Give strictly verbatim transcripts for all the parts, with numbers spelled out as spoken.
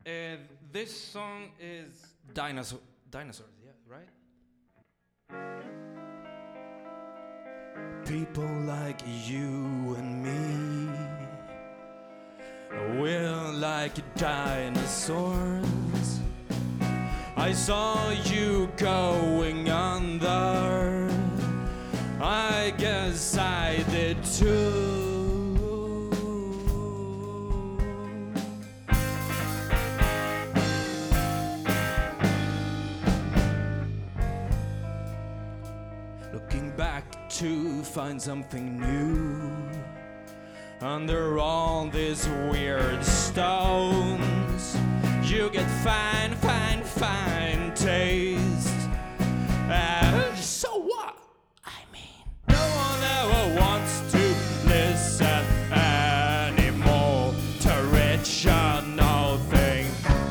Uh, this song is dinosaur dinosaurs, yeah, right? People like you and me, we're like dinosaurs. I saw you going under, I guess I did too. Looking back to find something new under all these weird stones. You get fine, fine, fine taste. And so what? I mean, no one ever wants to listen anymore to rich or nothing.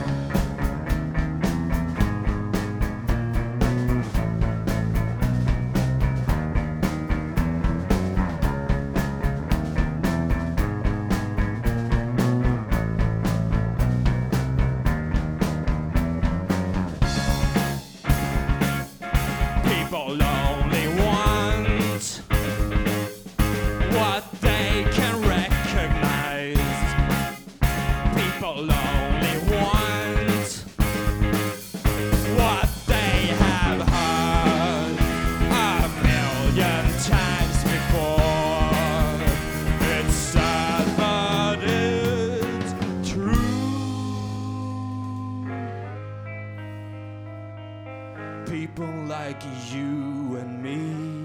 People only want what they can recognize. People only want what they have heard a million times before. It's sad, but it's true. People like you and me,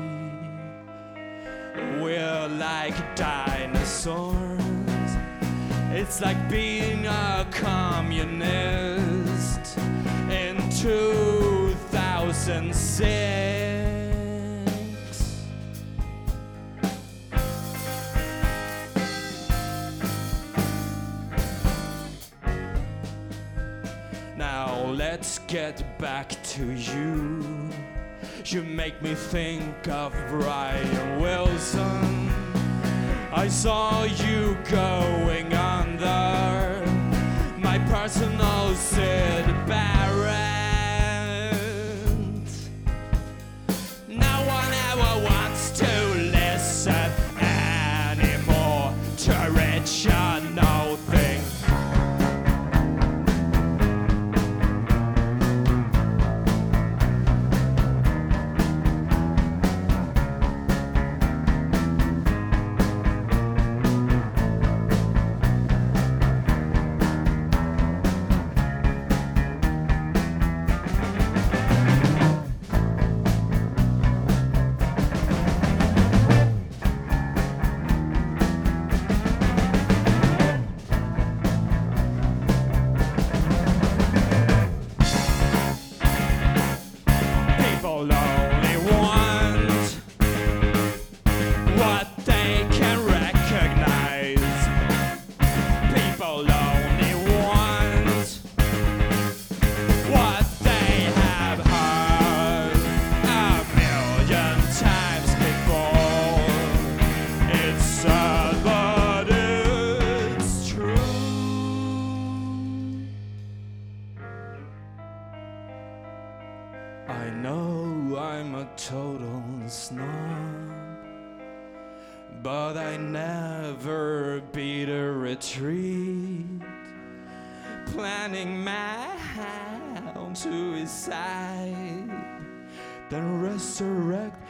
we're like dinosaurs. It's like being a communist in two thousand six. Now let's get back to you. You make me think of Brian Wilson. I saw you going under, my personal Sid Barrett. No one ever wants to listen anymore to rich or nothing. People only want what they can recognize. People only want what they have heard a million times before. It's sad, but it's true. I know I'm a total snob, but I never beat a retreat. Planning my how to his side, then resurrect